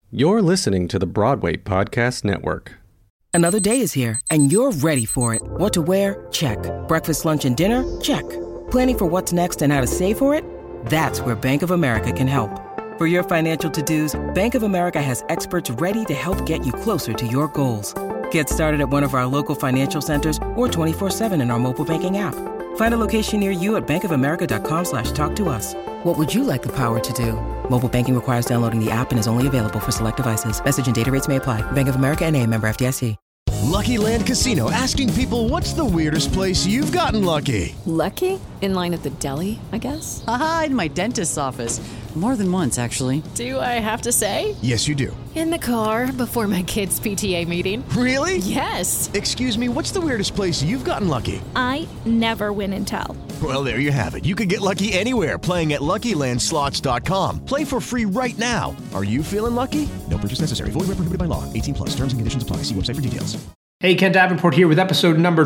You're listening to the Broadway Podcast Network. Another day is here, and you're ready for it. What to wear? Check. Breakfast, lunch, and dinner? Check. Planning for what's next and how to save for it? That's where Bank of America can help. For your financial to-dos, Bank of America has experts ready to help get you closer to your goals. Get started at one of our local financial centers or 24/7 in our mobile banking app. Find a location near you at bankofamerica.com/talktous. What would you like the power to do? Mobile banking requires downloading the app and is only available for select devices. Message and data rates may apply. Bank of America N.A., member FDIC. Lucky Land Casino, asking people, what's the weirdest place you've gotten lucky? Lucky? In line at the deli, I guess? Aha, in my dentist's office. More than once, actually. Do I have to say? Yes, you do. In the car before my kids' PTA meeting. Really? Yes. Excuse me, what's the weirdest place you've gotten lucky? I never win and tell. Well, there you have it. You can get lucky anywhere, playing at LuckyLandSlots.com. Play for free right now. Are you feeling lucky? No purchase necessary. Void where prohibited by law. 18+. Terms and conditions apply. See website for details. Hey, Ken Davenport here with episode number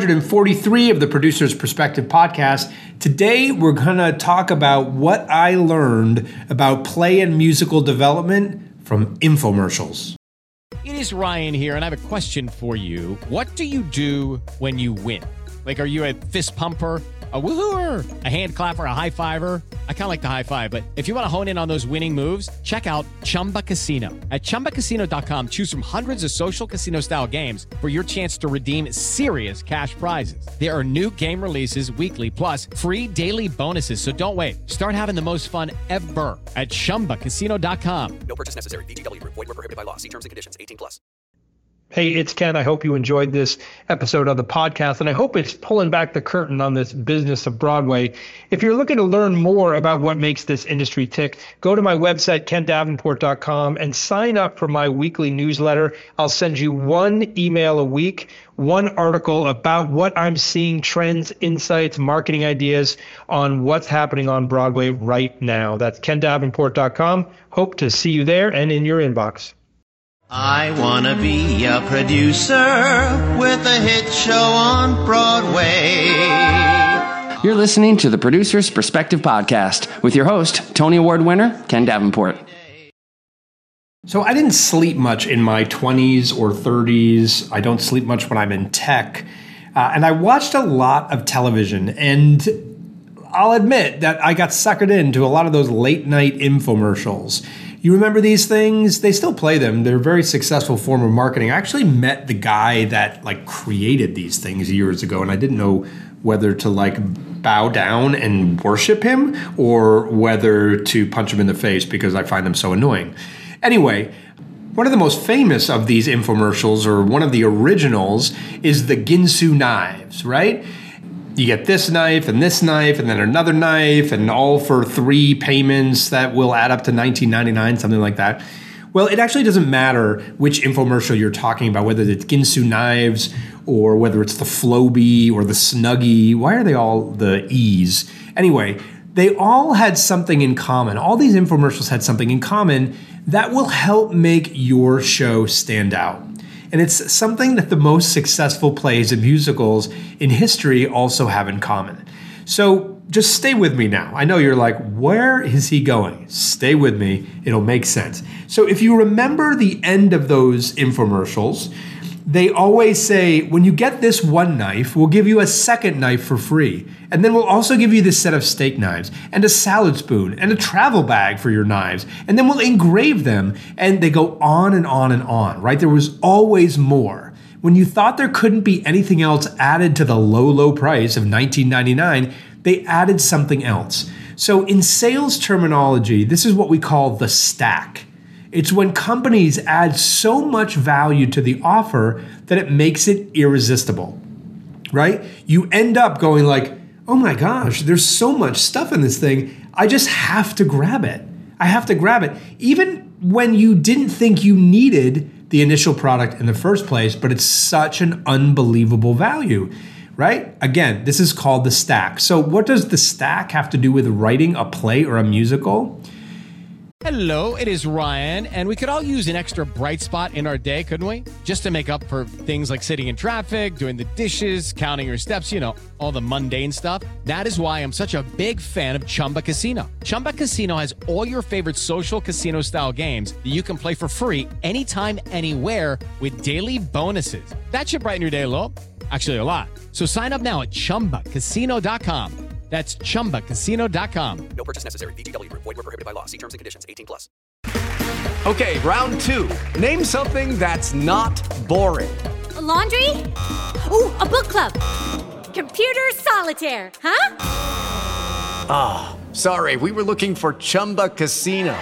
243 of the Producer's Perspective podcast. Today, we're going to talk about what I learned about play and musical development from infomercials. It is Ryan here, and I have a question for you. What do you do when you win? Like, are you a fist pumper, a woohooer, a hand clapper, a high fiver? I kind of like the high five, but if you want to hone in on those winning moves, check out Chumba Casino. At ChumbaCasino.com, choose from hundreds of social casino-style games for your chance to redeem serious cash prizes. There are new game releases weekly, plus free daily bonuses, so don't wait. Start having the most fun ever at ChumbaCasino.com. No purchase necessary. VGW Group. Void where prohibited by law. See terms and conditions. 18+. Hey, it's Ken. I hope you enjoyed this episode of the podcast, and I hope it's pulling back the curtain on this business of Broadway. If you're looking to learn more about what makes this industry tick, go to my website, kendavenport.com, and sign up for my weekly newsletter. I'll send you one email a week, one article about what I'm seeing, trends, insights, marketing ideas on what's happening on Broadway right now. That's kendavenport.com. Hope to see you there and in your inbox. I wanna be a producer with a hit show on Broadway. You're listening to the Producer's Perspective podcast with your host, Tony Award winner, Ken Davenport. So I didn't sleep much in my 20s or 30s. I don't sleep much when I'm in tech. And I watched a lot of television, and I'll admit that I got suckered into a lot of those late night infomercials. You remember these things? They still play them. They're a very successful form of marketing. I actually met the guy that created these things years ago, and I didn't know whether to bow down and worship him or whether to punch him in the face because I find them so annoying. Anyway, one of the most famous of these infomercials, or one of the originals, is the Ginsu knives, right? You get this knife and then another knife, and all for 3 payments that will add up to $19.99, something like that. Well, it actually doesn't matter which infomercial you're talking about, whether it's Ginsu knives or whether it's the Flowbee or the Snuggie. Why are they all the E's? Anyway, they all had something in common. All these infomercials had something in common that will help make your show stand out. And it's something that the most successful plays and musicals in history also have in common. So just stay with me now. I know you're like, where is he going? Stay with me. It'll make sense. So if you remember the end of those infomercials, they always say, when you get this one knife, we'll give you a second knife for free. And then we'll also give you this set of steak knives and a salad spoon and a travel bag for your knives. And then we'll engrave them. And they go on and on and on, right? There was always more. When you thought there couldn't be anything else added to the low, low price of $19.99, they added something else. So in sales terminology, this is what we call the stack. It's when companies add so much value to the offer that it makes it irresistible, right? You end up going oh my gosh, there's so much stuff in this thing. I just have to grab it. I have to grab it. Even when you didn't think you needed the initial product in the first place, but it's such an unbelievable value, right? Again, this is called the stack. So what does the stack have to do with writing a play or a musical? Hello, it is Ryan, and we could all use an extra bright spot in our day, couldn't we? Just to make up for things like sitting in traffic, doing the dishes, counting your steps, you know, all the mundane stuff. That is why I'm such a big fan of Chumba Casino. Chumba Casino has all your favorite social casino-style games that you can play for free anytime, anywhere with daily bonuses. That should brighten your day a little. Actually, a lot. So sign up now at ChumbaCasino.com. That's ChumbaCasino.com. No purchase necessary. VGW Group. Void where prohibited by law. See terms and conditions. 18+. Okay, round two. Name something that's not boring. A laundry? Ooh, a book club. Computer solitaire, huh? Ah, sorry. We were looking for Chumba Casino.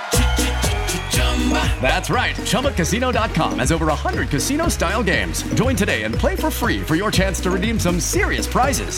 That's right. ChumbaCasino.com has over 100 casino-style games. Join today and play for free for your chance to redeem some serious prizes.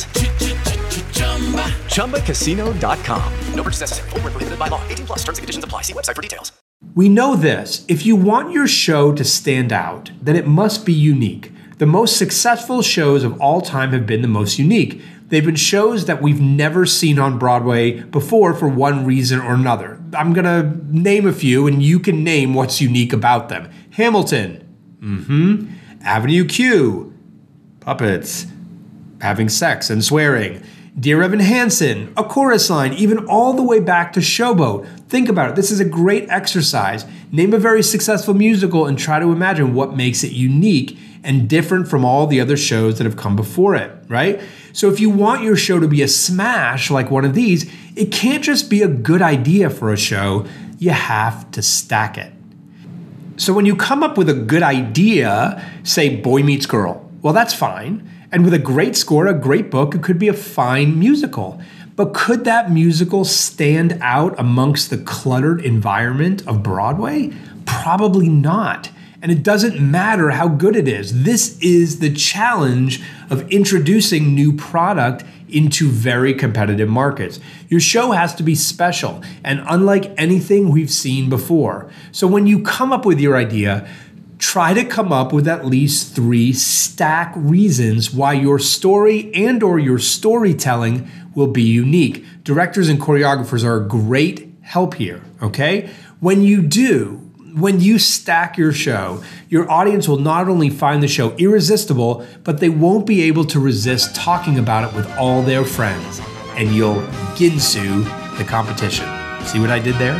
ChumbaCasino.com. No purchase necessary. Void where prohibited by law. 18+. Terms and conditions apply. See website for details. We know this. If you want your show to stand out, then it must be unique. The most successful shows of all time have been the most unique. They've been shows that we've never seen on Broadway before for one reason or another. I'm going to name a few, and you can name what's unique about them. Hamilton. Avenue Q. Puppets. Having sex and swearing. Dear Evan Hansen, a chorus line, even all the way back to Showboat. Think about it. This is a great exercise. Name a very successful musical and try to imagine what makes it unique and different from all the other shows that have come before it, right? So if you want your show to be a smash like one of these, it can't just be a good idea for a show. You have to stack it. So when you come up with a good idea, say Boy Meets Girl, well, that's fine. And with a great score, a great book, it could be a fine musical. But could that musical stand out amongst the cluttered environment of Broadway? Probably not. And it doesn't matter how good it is. This is the challenge of introducing new product into very competitive markets. Your show has to be special and unlike anything we've seen before. So when you come up with your idea, try to come up with at least 3 stack reasons why your story and or your storytelling will be unique. Directors and choreographers are a great help here, okay? When you stack your show, your audience will not only find the show irresistible, but they won't be able to resist talking about it with all their friends. And you'll ginsu the competition. See what I did there?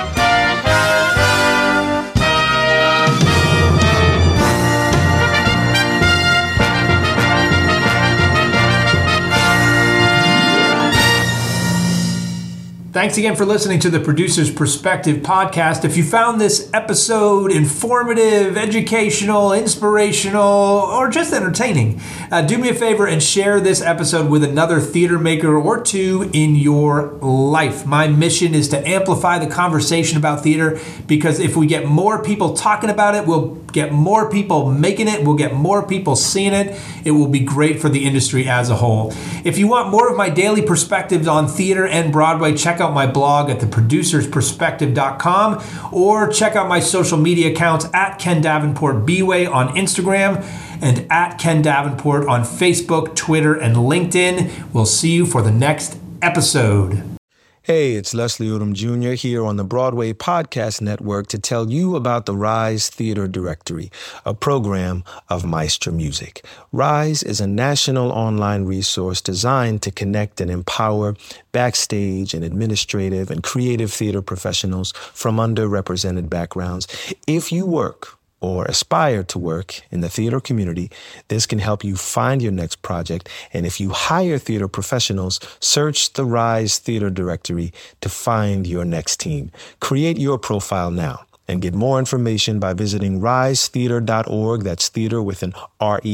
Thanks again for listening to the Producer's Perspective podcast. If you found this episode informative, educational, inspirational, or just entertaining, do me a favor and share this episode with another theater maker or two in your life. My mission is to amplify the conversation about theater, because if we get more people talking about it, we'll get more people making it, we'll get more people seeing it. It will be great for the industry as a whole. If you want more of my daily perspectives on theater and Broadway, check out my blog at theproducersperspective.com or check out my social media accounts at Ken Davenport B-Way on Instagram and at Ken Davenport on Facebook, Twitter, and LinkedIn. We'll see you for the next episode. Hey, it's Leslie Odom Jr. here on the Broadway Podcast Network to tell you about the Rise Theater Directory, a program of Maestro Music. Rise is a national online resource designed to connect and empower backstage and administrative and creative theater professionals from underrepresented backgrounds. If you work or aspire to work in the theater community, this can help you find your next project. And if you hire theater professionals, search the Rise Theater Directory to find your next team. Create your profile now and get more information by visiting risetheater.org. That's theater with an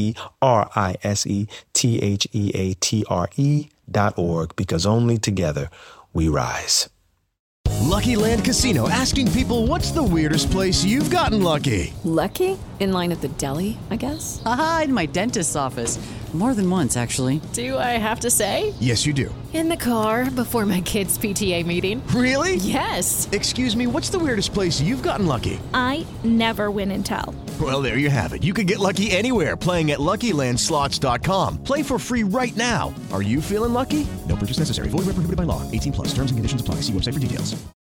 RISETHEATRE.org, because only together we rise. Lucky Land Casino, asking people, what's the weirdest place you've gotten lucky? Lucky? In line at the deli, I guess? Aha, in my dentist's office. More than once, actually. Do I have to say? Yes, you do. In the car before my kids' PTA meeting. Really? Yes. Excuse me, what's the weirdest place you've gotten lucky? I never win and tell. Well, there you have it. You can get lucky anywhere, playing at LuckyLandSlots.com. Play for free right now. Are you feeling lucky? No purchase necessary. Void where prohibited by law. 18+. Terms and conditions apply. See website for details.